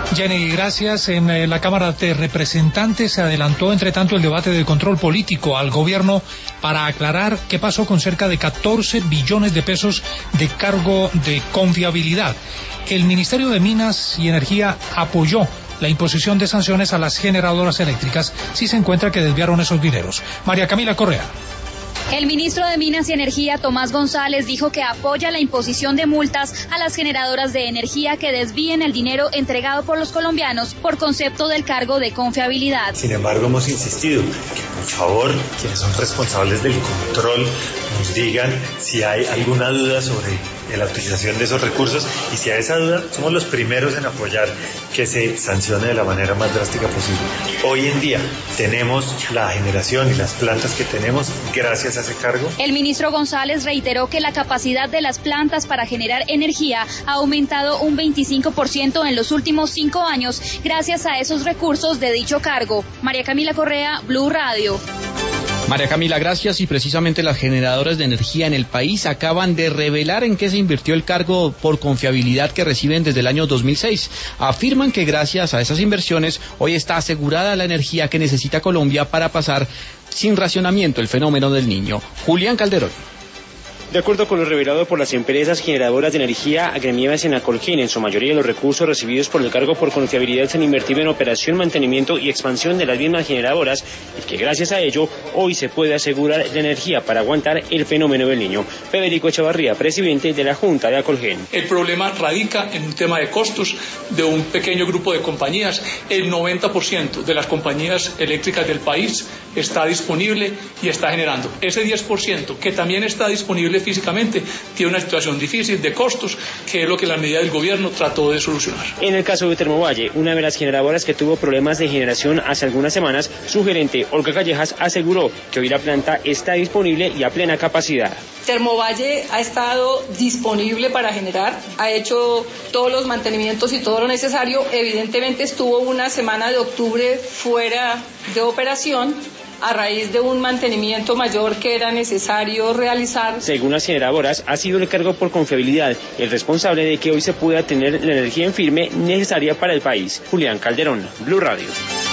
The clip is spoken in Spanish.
Jenny, gracias. En la Cámara de Representantes se adelantó, entre tanto, el debate del control político al gobierno para aclarar qué pasó con cerca de 14 billones de pesos de cargo de confiabilidad. El Ministerio de Minas y Energía apoyó la imposición de sanciones a las generadoras eléctricas si se encuentra que desviaron esos dineros. María Camila Correa. El ministro de Minas y Energía, Tomás González, dijo que apoya la imposición de multas a las generadoras de energía que desvíen el dinero entregado por los colombianos por concepto del cargo de confiabilidad. Sin embargo, hemos insistido que, por favor, quienes son responsables del control nos digan si hay alguna duda sobre la utilización de esos recursos, y si hay esa duda, somos los primeros en apoyar que se sancione de la manera más drástica posible. Hoy en día tenemos la generación y las plantas que tenemos gracias a ese cargo. El ministro González reiteró que la capacidad de las plantas para generar energía ha aumentado un 25% en los últimos 5 años gracias a esos recursos de dicho cargo. María Camila Correa, Blue Radio. María Camila, gracias. Y precisamente las generadoras de energía en el país acaban de revelar en qué se invirtió el cargo por confiabilidad que reciben desde el año 2006. Afirman que gracias a esas inversiones hoy está asegurada la energía que necesita Colombia para pasar sin racionamiento el fenómeno del Niño. Julián Calderón. De acuerdo con lo revelado por las empresas generadoras de energía agremiadas en Acolgen, en su mayoría los recursos recibidos por el cargo por confiabilidad se han invertido en operación, mantenimiento y expansión de las mismas generadoras, y que gracias a ello hoy se puede asegurar la energía para aguantar el fenómeno del Niño. Federico Echavarría, presidente de la Junta de Acolgen. El problema radica en un tema de costos de un pequeño grupo de compañías. El 90% de las compañías eléctricas del país está disponible y está generando. Ese 10% que también está disponible físicamente tiene una situación difícil de costos, que es lo que la medida del gobierno trató de solucionar. En el caso de Termovalle, una de las generadoras que tuvo problemas de generación hace algunas semanas, su gerente Olga Callejas aseguró que hoy la planta está disponible y a plena capacidad. Termovalle ha estado disponible para generar, ha hecho todos los mantenimientos y todo lo necesario. Evidentemente estuvo una semana de octubre fuera de operación a raíz de un mantenimiento mayor que era necesario realizar. Según las generadoras, ha sido el cargo por confiabilidad el responsable de que hoy se pueda tener la energía en firme necesaria para el país. Julián Calderón, Blue Radio.